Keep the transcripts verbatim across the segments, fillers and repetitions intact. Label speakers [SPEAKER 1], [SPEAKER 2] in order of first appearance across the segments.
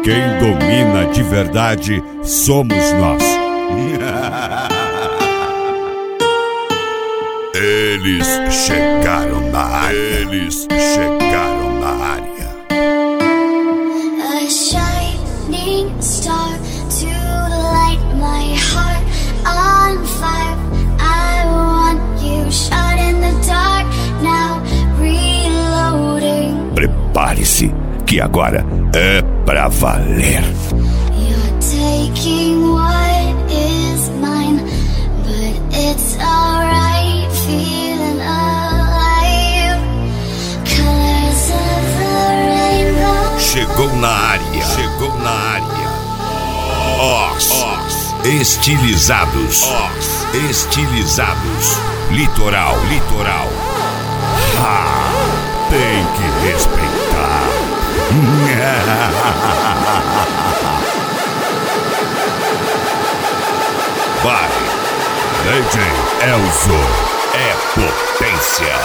[SPEAKER 1] Quem domina de verdade somos nós. Eles chegaram na área. Eles chegaram na área.
[SPEAKER 2] A shining star to light my heart on fire. I want you shot in the dark now, reloading.
[SPEAKER 1] Prepare-se, que agora é pra valer.
[SPEAKER 2] You're taking what is mine, but it's alright, feeling alive. Colors of the rainbow.
[SPEAKER 1] Chegou na área. Chegou na área. Os, os estilizados. Os estilizados. Litoral, litoral. Ah, tem que respeitar. Vai, D J Elzo é potência.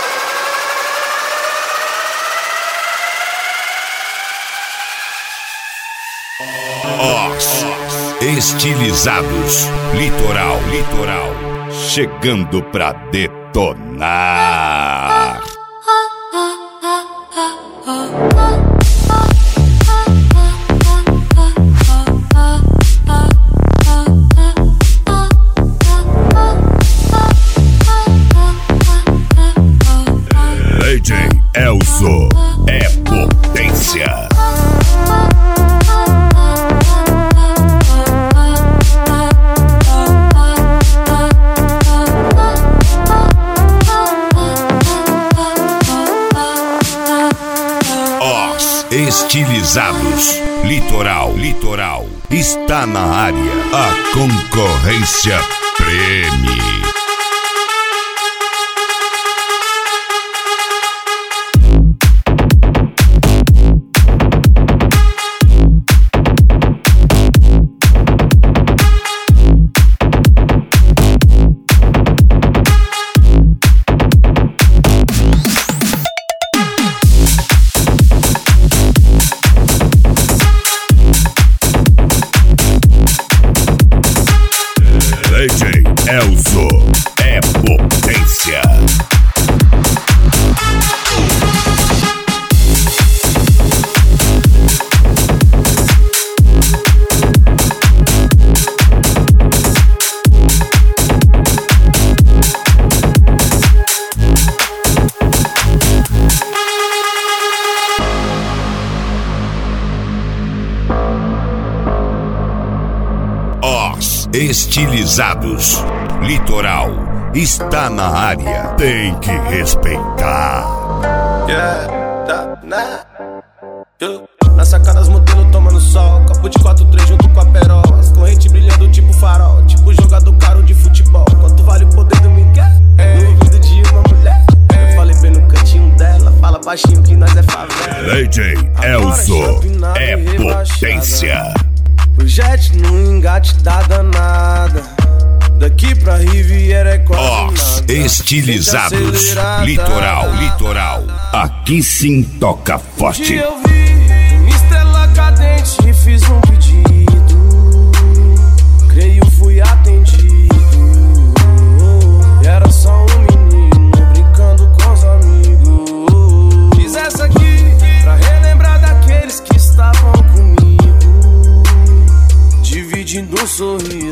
[SPEAKER 1] Os estilizados. Litoral, litoral. Chegando pra detonar. D J Elzo é potência. Os estilizados. Litoral, litoral. Está na área. A concorrência preme. D J Elzo é potência. Os estilizados. Litoral está na área. Tem que respeitar.
[SPEAKER 3] Yeah, tá, né? Eu, na sacada as modelos tomando sol. Copo de quatro três junto com a perola. As correntes brilhando tipo farol. Tipo jogador caro de futebol. Quanto vale o poder do Miguel? É. No ouvido de uma mulher. É. Eu falei bem no cantinho dela. Fala baixinho que nós é favela.
[SPEAKER 1] D J Elzo é potência.
[SPEAKER 3] O jet no engate da danada. Daqui pra Riviera é quase
[SPEAKER 1] Os
[SPEAKER 3] nada.
[SPEAKER 1] estilizados. Litoral, litoral. Aqui sim toca forte.
[SPEAKER 3] Eu vi uma estrela cadente e fiz um pedido. Creio fui atendido. E era só um menino brincando com os amigos. Fiz essa aqui pra relembrar daqueles que estavam comigo, dividindo um sorriso.